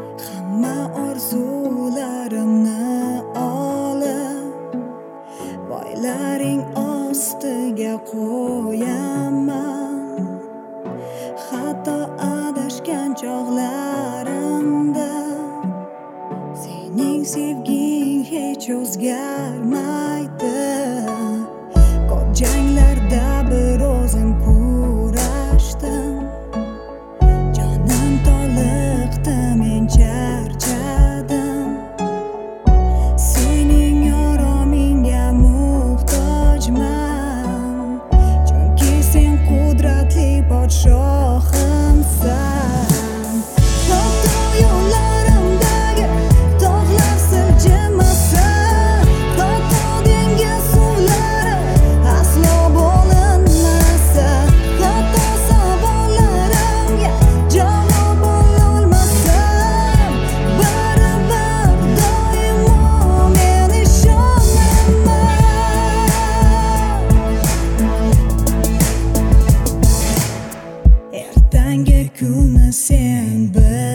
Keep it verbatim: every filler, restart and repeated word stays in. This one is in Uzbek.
Hamma orzularimni olib boylaring ostiga qo'yaman. Hatto adashgan chog'larimda sening sevging hech o'zgarmaydi. Ko'p janglarda bir o'zim kurashdim, jonim toliqdi, men charchadim. Sening yoromingga muhtojman, chunki sen qudratli podshohimsan. Hatto yo'llarimdagi tog'lar siljimasa, hatto dengiz suvlari aslo bo'linmasa, hatto savollarimga javob ololmasam, baribir doimo men ishonaman. Ertangi kunni sen bil,